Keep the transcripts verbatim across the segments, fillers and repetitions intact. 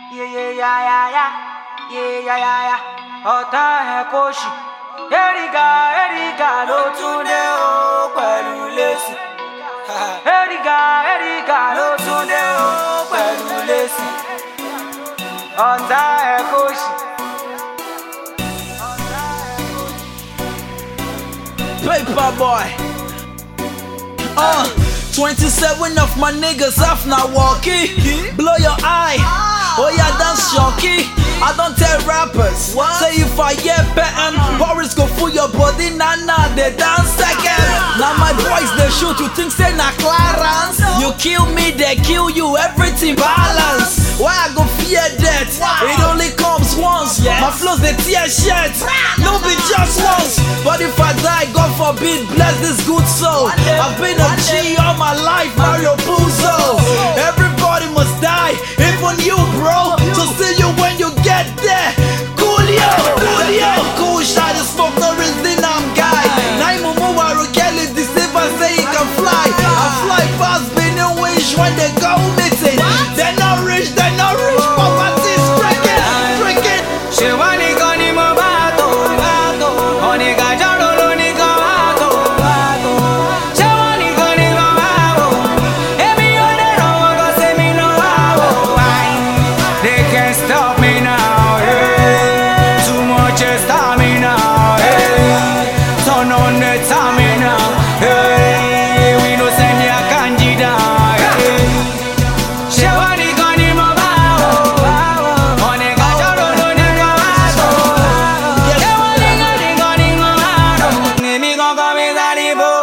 Yeah, yeah, yeah, yeah, yeah. Yeah, yeah, yeah, yeah. Ọ̀tá ẹ̀ kò ṣì. Eriga, Eriga ló tún dé o pẹ̀lú lẹ́sì. Eriga, Eriga ló tún dé o pẹ̀lú lẹ́sì. Ọ̀tá ẹ̀ kò ṣì. Paper boy. Uh, twenty-seven of my niggas half now walkie. Blow your eye. Oh yeah, that's shocky. I don't tell rappers. What? Say if I get better, Boris go full your body. Nah nah, they dance second. Now my boys they shoot. You think say na Clarence? You kill me, they kill you. Everything balance. Why I go fear death? It only comes once. My flows they tear shit. No be just once. But if I die, God forbid, bless this good soul. I've been a G all my life, Mario Puzo. Everybody must die, even you, bro. So see you when you get there. Coolio, coolio, cool shot is smoke, no reason I'm guy. Naimu Muwaru Kelly, this if I say he can fly. I fly fast, be no wish when they go missing. They're not rich, they're not rich, poverty's breaking, breaking. She want it on him, bato, bato. On it, got your roll, on it, go, bato, bato. She want it on him, bato. Every other one go say me no, bato. They can't stop me now, yeah. Too much stamina, yeah. Turn on the stamina, yeah. We no send ya candida, yeah. She want it on him, bato, bato. On it, got your roll, on it, go, bato. She want it on him, on him, bato. Me gon' come in the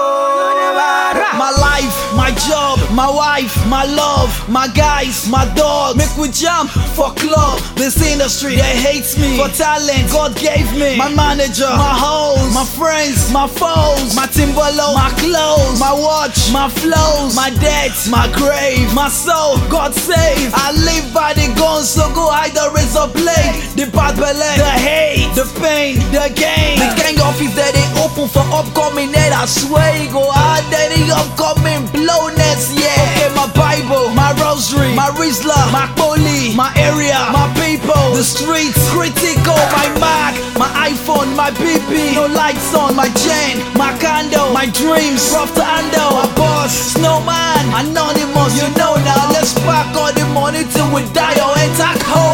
bato. My life, my job, my wife, my love, my guys, my dog. Make we jump for club. This industry, they hates me for talent God gave me. My manager, my hoes, my friends, my foes, my timbalo, my clothes, my watch, my flows, my debts, my grave, my soul. God save. I live by the guns, so go hide the razor blade. The bad belly, the hate, the pain, the gain. The gang office that they open for upcoming net. I swear you go hard, that the upcoming blowness, yeah. Okay, my Bible, my rosary, my Rizla, my Poli, my area, my people, the streets, critical, my Mac, my iPhone, my B P, no lights on, my gen, my condo, my dreams, rough to handle, my boss, snowman, anonymous, you know now. Let's pack all the money till we die or attack home.